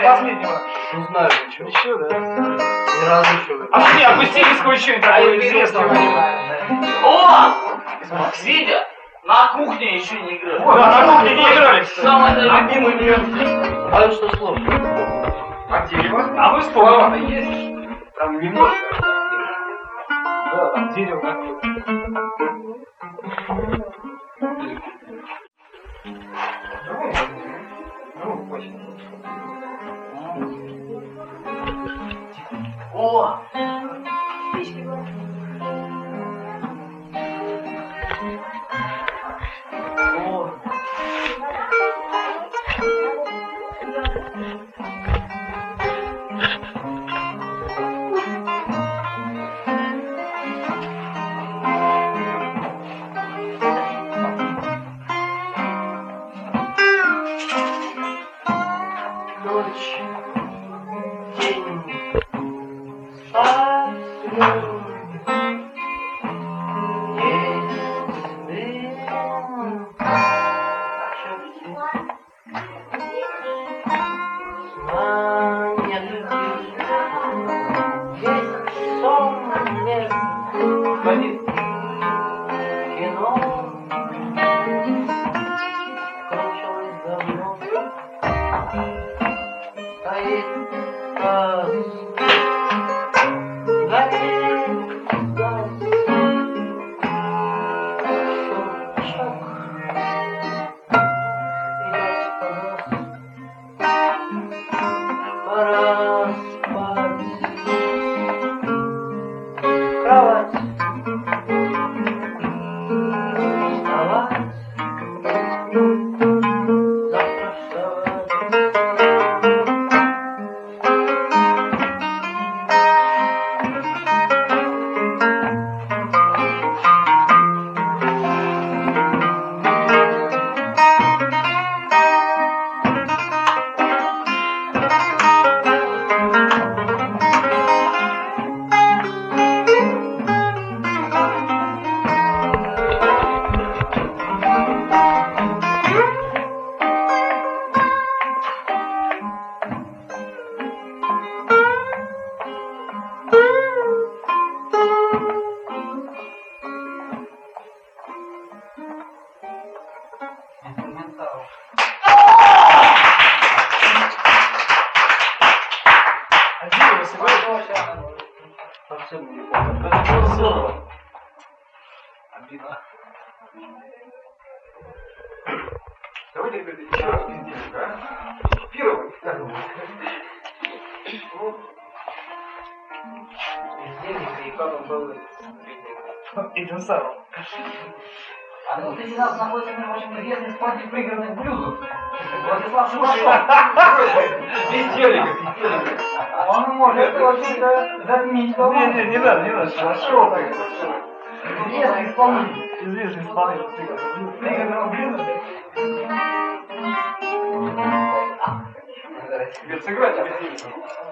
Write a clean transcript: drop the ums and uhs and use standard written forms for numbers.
последнего. Не знаю, ничего. Еще, да? Ни разу еще. А ну не, опустили сколько-нибудь такое известного. О! Витя, на кухне еще не играли. Да, на кухне не играли. Самый любимый мир. А что сложно? А дерево? А вы слова Есть. Там немножко. Да, там дерево какое-то. Ну, очень. О! О! Ночь, день, спать, пора спать. Кровать. Вставать. Завтра вставать. А дерево сыграет? Совсем не помню. Это было здорово. Обидно. Давайте еще раз бездельник, а? Первый. Бездельник, и как он был. Этим самым. А ну среди нас находится, между прочим, известный исполнитель пригородных блюз. Владислав Шумашов. Бездельник. Он может очень заменить Не надо. Хорошо так. известный исполнитель Известный исполнитель. пригородного блюза. Теперь сыграть бездельник.